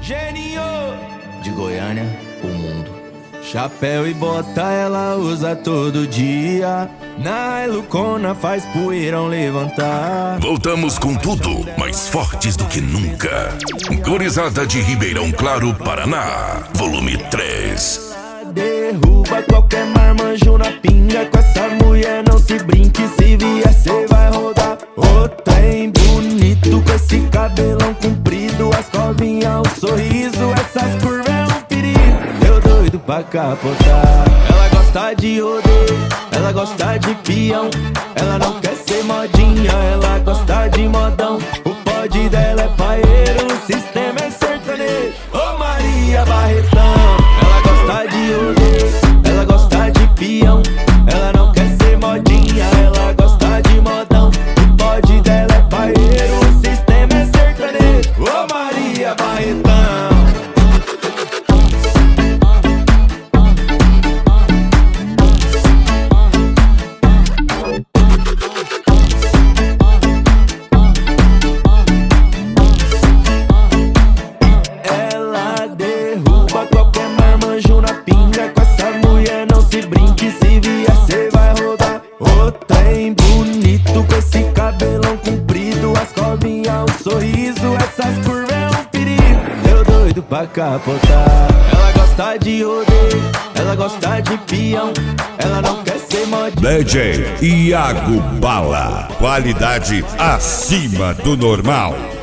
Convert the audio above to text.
Geninho de Goiânia, o mundo. Chapéu e bota ela usa todo dia. Na Ilucona faz poeirão levantar. Voltamos com tudo, mais fortes do que nunca. Gurizada de Ribeirão Claro, Paraná, volume 3. Derruba qualquer marmanjo na pinga. Com essa mulher não se brinque, se vier cê vai rodar. Ô trem bonito com esse cabelão comprido, as covinhas, um sorriso, essas curvas é um perigo. Eu doido pra capotar. Ela gosta de rodeio, ela gosta de peão. Ela não quer ser modinha, ela gosta de modão. O pod dela é paeiro, o sistema é sertanejo. Ô Maria Barretão. Ela gosta de rodeio, ela gosta de peão. Ela não quer ser modinha, ela gosta de modão. O pod dela é paeiro, o sistema é sertanejo. Ô Maria Barretão. Ela derruba qualquer marmanjo na pinga. Com essa mulher não se brinque, se vier cê vai rodar. Ô trem bonito com esse cabelão comprido, as covinhas, um sorriso, essas curvas é um perigo. Eu doido pra capotar. Ela gosta de rodeio, ela gosta de peão. Ela não quer ser modinha. DJ Iago Bala, qualidade acima do normal.